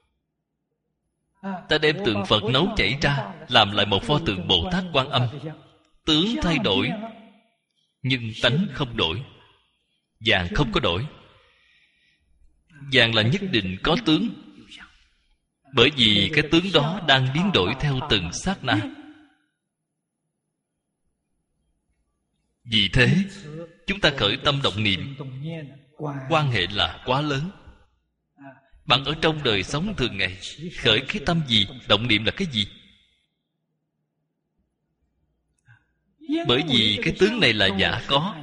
Ta đem tượng Phật nấu chảy ra, làm lại một pho tượng Bồ Tát Quan Âm. Tướng thay đổi, nhưng tánh không đổi. Vàng không có đổi. Vàng là nhất định có tướng, bởi vì cái tướng đó đang biến đổi theo từng sát na. Vì thế chúng ta khởi tâm động niệm, quan hệ là quá lớn. Bạn ở trong đời sống thường ngày khởi cái tâm gì, động niệm là cái gì? Bởi vì cái tướng này là giả có.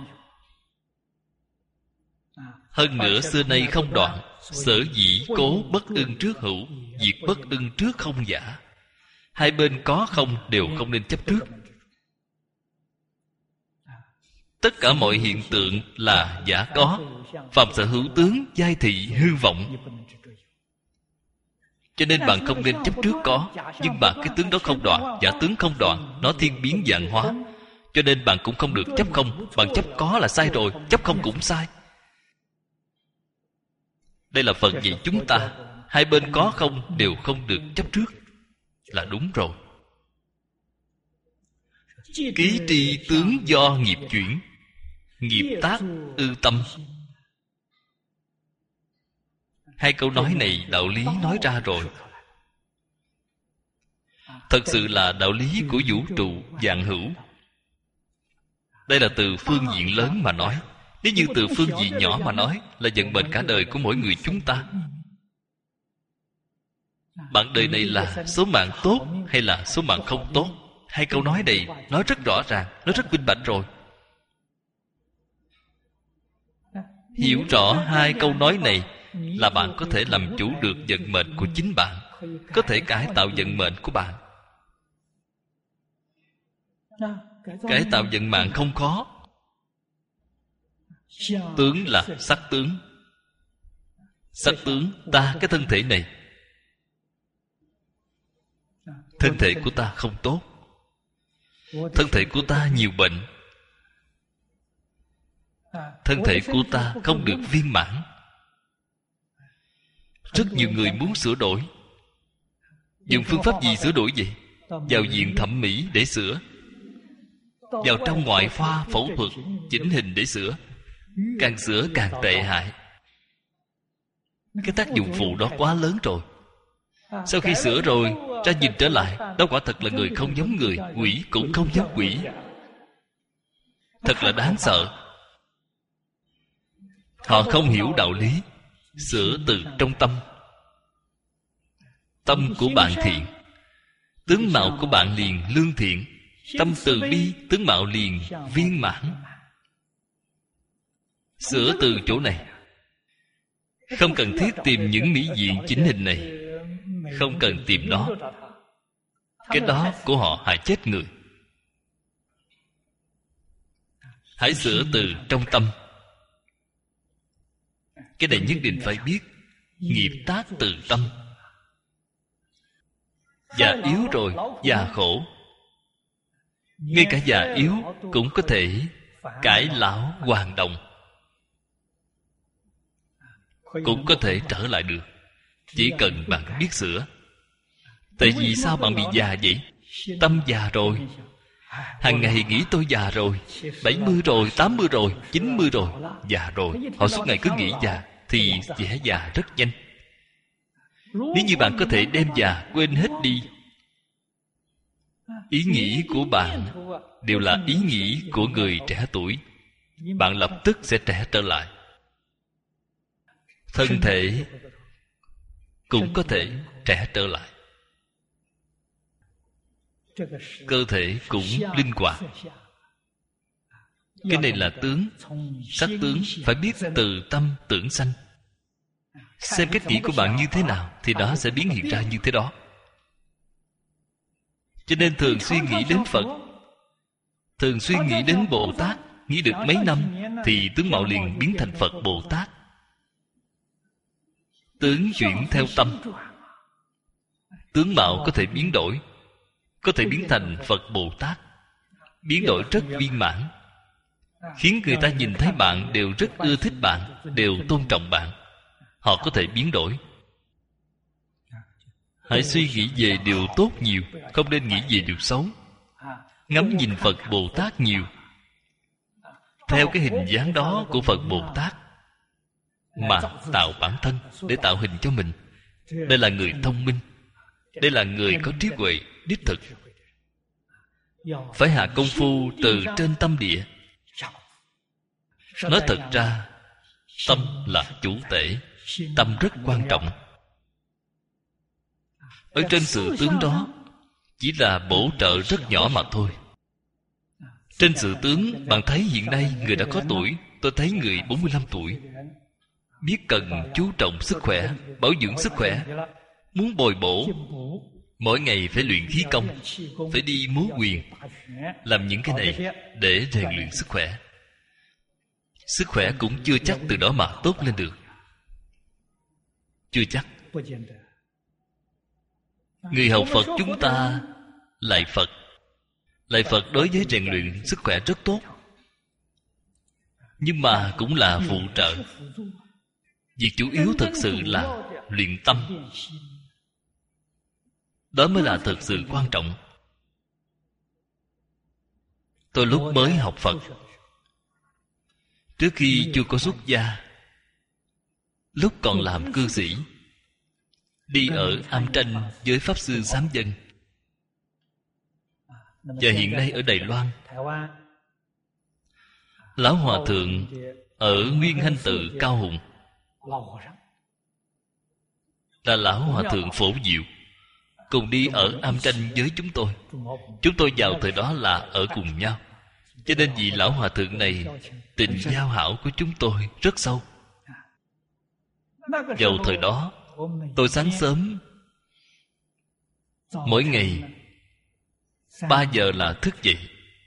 Hơn nữa xưa nay không đoạn. Sở dĩ cố bất ưng trước hữu, diệt bất ưng trước không giả. Hai bên có không đều không nên chấp trước. Tất cả mọi hiện tượng là giả có. Phạm sở hữu tướng, giai thị hư vọng. Cho nên bạn không nên chấp trước có. Nhưng mà cái tướng đó không đoạn, giả tướng không đoạn, nó thiên biến vạn hóa. Cho nên bạn cũng không được chấp không. Bạn chấp có là sai rồi, chấp không cũng sai. Đây là Phật dạy chúng ta. Hai bên có không đều không được chấp trước, là đúng rồi. Ký tri tướng do nghiệp chuyển, nghiệp tác ư tâm. Hai câu nói này đạo lý nói ra rồi. Thật sự là đạo lý của vũ trụ vạn hữu. Đây là từ phương diện lớn mà nói. Nếu như từ phương diện nhỏ mà nói, là vận mệnh cả đời của mỗi người chúng ta. Bạn đời này là số mạng tốt hay là số mạng không tốt? Hai câu nói này nói rất rõ ràng, nói rất minh bạch rồi. Hiểu rõ hai câu nói này là bạn có thể làm chủ được vận mệnh của chính bạn, có thể cải tạo vận mệnh của bạn. Cải tạo vận mạng không khó. Tướng là sắc tướng. Sắc tướng ta, cái thân thể này, thân thể của ta không tốt. Thân thể của ta nhiều bệnh. Thân thể của ta không được viên mãn. Rất nhiều người muốn sửa đổi. Dùng phương pháp gì sửa đổi vậy? Vào viện thẩm mỹ để sửa, vào trong ngoại khoa phẫu thuật chỉnh hình để sửa. Càng sửa càng tệ hại. Cái tác dụng phụ đó quá lớn rồi. Sau khi sửa rồi, ra nhìn trở lại, đó quả thật là người không giống người, quỷ cũng không giống quỷ. Thật là đáng sợ. Họ không hiểu đạo lý. Sửa từ trong tâm. Tâm của bạn thiện, tướng mạo của bạn liền lương thiện. Tâm từ bi, tướng mạo liền viên mãn. Sửa từ chỗ này. Không cần thiết tìm những mỹ diện chỉnh hình này. Không cần tìm nó. Cái đó của họ hại chết người. Hãy sửa từ trong tâm. Cái này nhất định phải biết. Nghiệp tác từ tâm. Già yếu rồi, già khổ. Ngay cả già yếu cũng có thể cải lão hoàn đồng, cũng có thể trở lại được. Chỉ cần bạn biết sửa. Tại vì sao bạn bị già vậy? Tâm già rồi. Hàng ngày nghĩ tôi già rồi, bảy mươi rồi, tám mươi rồi, chín mươi rồi, già rồi. Họ suốt ngày cứ nghĩ già, thì sẽ già rất nhanh. Nếu như bạn có thể đem già quên hết đi, ý nghĩ của bạn đều là ý nghĩ của người trẻ tuổi, bạn lập tức sẽ trẻ trở lại. Thân thể cũng có thể trẻ trở lại. Cơ thể cũng linh hoạt. Cái này là tướng. Sắc tướng phải biết từ tâm tưởng sanh. Xem cách nghĩ của bạn như thế nào, thì đó sẽ biến hiện ra như thế đó. Cho nên thường suy nghĩ đến Phật, thường suy nghĩ đến Bồ Tát, nghĩ được mấy năm thì tướng mạo liền biến thành Phật Bồ Tát. Tướng chuyển theo tâm. Tướng mạo có thể biến đổi, có thể biến thành Phật Bồ Tát, biến đổi rất viên mãn, khiến người ta nhìn thấy bạn đều rất ưa thích bạn, đều tôn trọng bạn. Họ có thể biến đổi. Hãy suy nghĩ về điều tốt nhiều, không nên nghĩ về điều xấu. Ngắm nhìn Phật Bồ Tát nhiều, theo cái hình dáng đó của Phật Bồ Tát mà tạo bản thân, để tạo hình cho mình. Đây là người thông minh, đây là người có trí huệ đích thực. Phải hạ công phu từ trên tâm địa. Nói thật ra, tâm là chủ tể. Tâm rất quan trọng. Ở trên sự tướng đó chỉ là bổ trợ rất nhỏ mà thôi. Trên sự tướng, bạn thấy hiện nay người đã có tuổi. Tôi thấy người bốn mươi lăm tuổi, biết cần chú trọng sức khỏe, bảo dưỡng sức khỏe. Muốn bồi bổ, mỗi ngày phải luyện khí công, phải đi múa quyền, làm những cái này để rèn luyện sức khỏe. Sức khỏe cũng chưa chắc từ đó mà tốt lên được. Chưa chắc. Người học Phật chúng ta lại Phật, Lạy Phật đối với rèn luyện sức khỏe rất tốt, nhưng mà cũng là phụ trợ. Việc chủ yếu thực sự là luyện tâm. Đó mới là thực sự quan trọng. Tôi lúc mới học Phật, trước khi chưa có xuất gia, lúc còn làm cư sĩ, đi ở Am Tranh với Pháp Sư Sám Dân, và hiện nay ở Đài Loan, Lão Hòa Thượng ở Nguyên Hanh Tự Cao Hùng là Lão Hòa Thượng Phổ Diệu, cùng đi ở Am Tranh với chúng tôi. Chúng tôi vào thời đó là ở cùng nhau, cho nên vị Lão Hòa Thượng này tình giao hảo của chúng tôi rất sâu. Vào thời đó, tôi sáng sớm mỗi ngày ba giờ là thức dậy,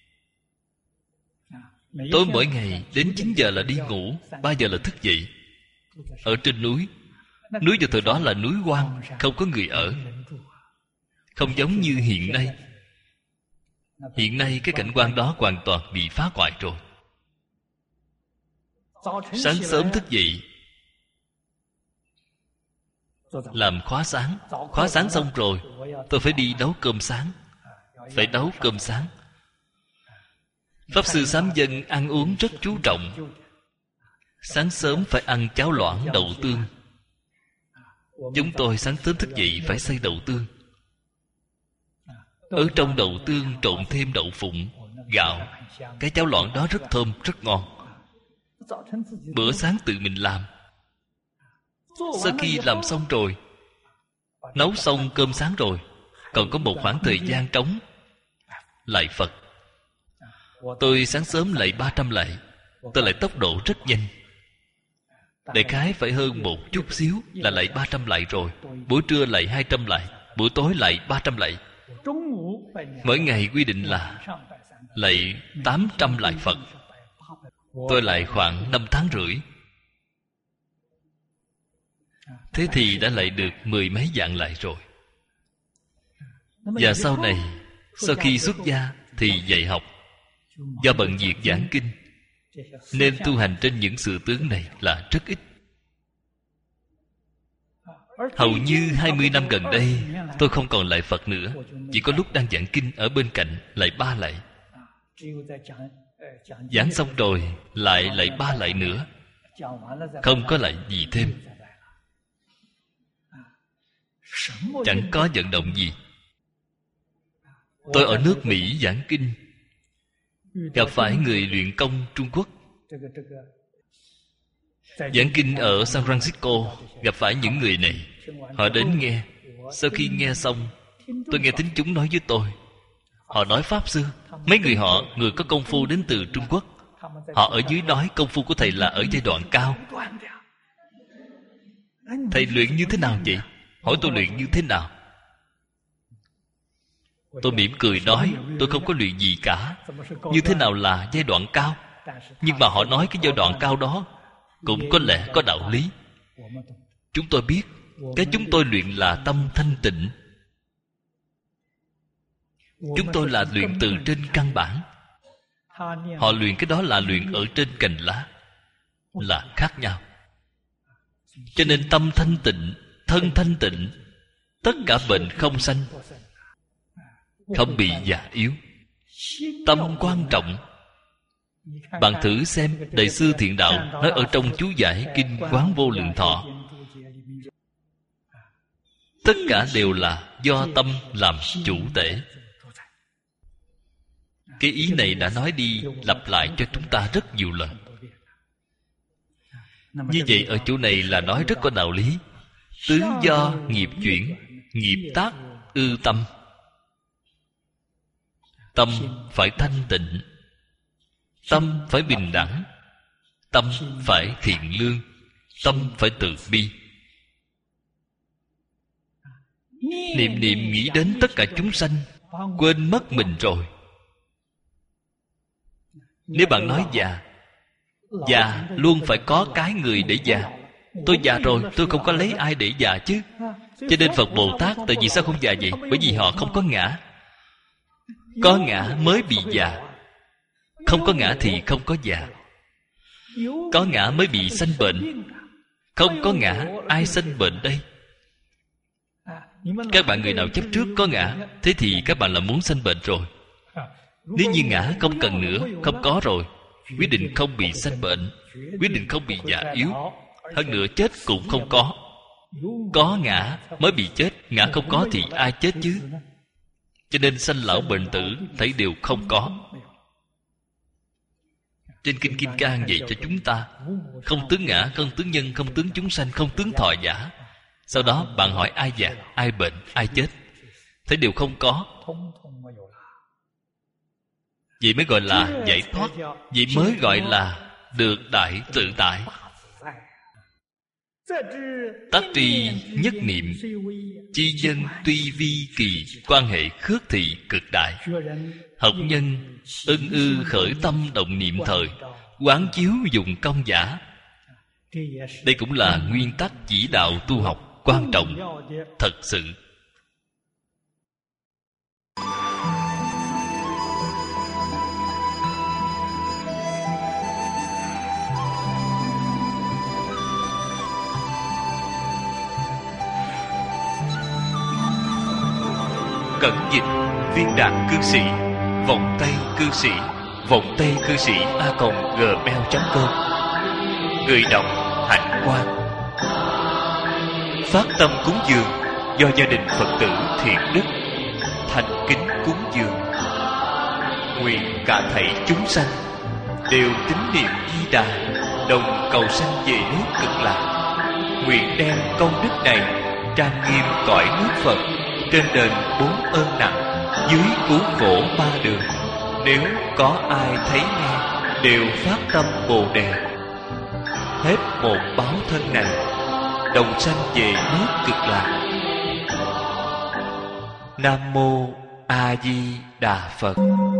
tối mỗi ngày đến chín giờ là đi ngủ, ba giờ là thức dậy. Ở trên núi, núi vào thời đó là núi hoang, không có người ở, không giống như hiện nay. Hiện nay cái cảnh quan đó hoàn toàn bị phá hoại rồi. Sáng sớm thức dậy, làm khóa sáng. Khóa sáng xong rồi, tôi phải đi nấu cơm sáng. Phải nấu cơm sáng. Pháp Sư Sám Dân ăn uống rất chú trọng. Sáng sớm phải ăn cháo loãng đậu tương. Chúng tôi sáng sớm thức dậy phải xay đậu tương. Ở trong đậu tương trộn thêm đậu phụng, gạo. Cái cháo loãng đó rất thơm, rất ngon. Bữa sáng tự mình làm. Sau khi làm xong rồi, nấu xong cơm sáng rồi, còn có một khoảng thời gian trống, lạy Phật. Tôi sáng sớm lạy ba trăm lạy. Tôi lạy tốc độ rất nhanh, đại khái phải hơn một chút xíu là lạy ba trăm lạy rồi. Buổi trưa lạy hai trăm lạy, buổi tối lạy ba trăm lạy. Mỗi ngày quy định là lạy tám trăm lạy Phật. Tôi lạy khoảng năm tháng rưỡi. Thế thì đã lạy được mười mấy vạn lạy rồi. Và sau này, sau khi xuất gia thì dạy học. Do bận việc giảng kinh, nên tu hành trên những sự tướng này là rất ít. Hầu như hai mươi năm gần đây, tôi không còn lạy Phật nữa. Chỉ có lúc đang giảng kinh ở bên cạnh lạy ba lạy. Giảng xong rồi lại lạy ba lạy nữa, không có lạy gì thêm. Chẳng có vận động gì. Tôi ở nước Mỹ giảng kinh, gặp phải người luyện công Trung Quốc. Giảng kinh ở San Francisco, gặp phải những người này. Họ đến nghe. Sau khi nghe xong, tôi nghe thính chúng nói với tôi. Họ nói Pháp Sư, mấy người họ, người có công phu đến từ Trung Quốc, họ ở dưới nói công phu của thầy là ở giai đoạn cao. Thầy luyện như thế nào vậy? Hỏi tôi luyện như thế nào? Tôi mỉm cười nói, tôi không có luyện gì cả. Như thế nào là giai đoạn cao? Nhưng mà họ nói cái giai đoạn cao đó cũng có lẽ có đạo lý. Chúng tôi biết, cái chúng tôi luyện là tâm thanh tịnh. Chúng tôi là luyện từ trên căn bản. Họ luyện cái đó là luyện ở trên cành lá, là khác nhau. Cho nên tâm thanh tịnh, thân thanh tịnh, tất cả bệnh không sanh, không bị già yếu. Tâm quan trọng. Bạn thử xem Đại sư Thiện Đạo nói ở trong chú giải Kinh Quán Vô Lượng Thọ, tất cả đều là do tâm làm chủ tể. Cái ý này đã nói đi lặp lại cho chúng ta rất nhiều lần. Như vậy ở chỗ này là nói rất có đạo lý. Tướng do nghiệp chuyển, nghiệp tác ư tâm. Tâm phải thanh tịnh, tâm phải bình đẳng, tâm phải thiện lương, tâm phải từ bi. Niệm niệm nghĩ đến tất cả chúng sanh, quên mất mình rồi. Nếu bạn nói già, già luôn phải có cái người để già. Tôi già rồi, tôi không có lấy ai để già chứ. Cho nên Phật Bồ Tát tại vì sao không già vậy? Bởi vì họ không có ngã. Có ngã mới bị già. Không có ngã thì không có già. Có ngã mới bị sanh bệnh. Không có ngã, ai sanh bệnh đây? Các bạn người nào chấp trước có ngã, thế thì các bạn là muốn sanh bệnh rồi. Nếu như ngã không cần nữa, không có rồi, quyết định không bị sanh bệnh, quyết định không bị già yếu. Hơn nữa chết cũng không có. Có ngã mới bị chết. Ngã không có thì ai chết chứ? Cho nên sanh lão bệnh tử thấy đều không có. Trên Kinh Kim Cang dạy cho chúng ta không tướng ngã, không tướng nhân, không tướng chúng sanh, không tướng thọ giả. Sau đó bạn hỏi ai già, ai bệnh, ai chết, thấy đều không có. Vậy mới gọi là giải thoát. Vậy mới gọi là được đại tự tại. Tác tri nhất niệm, chi nhân tuy vi kỳ, quan hệ khước thị cực đại. Học nhân ưng ư khởi tâm động niệm thời, quán chiếu dùng công giả. Đây cũng là nguyên tắc chỉ đạo tu học quan trọng thật sự. Cẩn dịch viên đạt cư sĩ, vọng tây cư sĩ, vọng tây cư sĩ a còng gmail chấm com. Người đọc Hạnh Quang. Phát tâm cúng dường do gia đình Phật tử thiện đức, thành kính cúng dường. Nguyện cả thảy chúng sanh đều tín niệm Di Đà, đồng cầu sanh về nước Cực Lạc. Nguyện đem công đức này trang nghiêm cõi nước Phật, trên đền bốn ơn nặng, dưới cứu khổ ba đường. Nếu có ai thấy nghe đều phát tâm Bồ Đề, hết một báo thân này, đồng sanh về nước Cực Lạc. Nam mô A Di Đà Phật.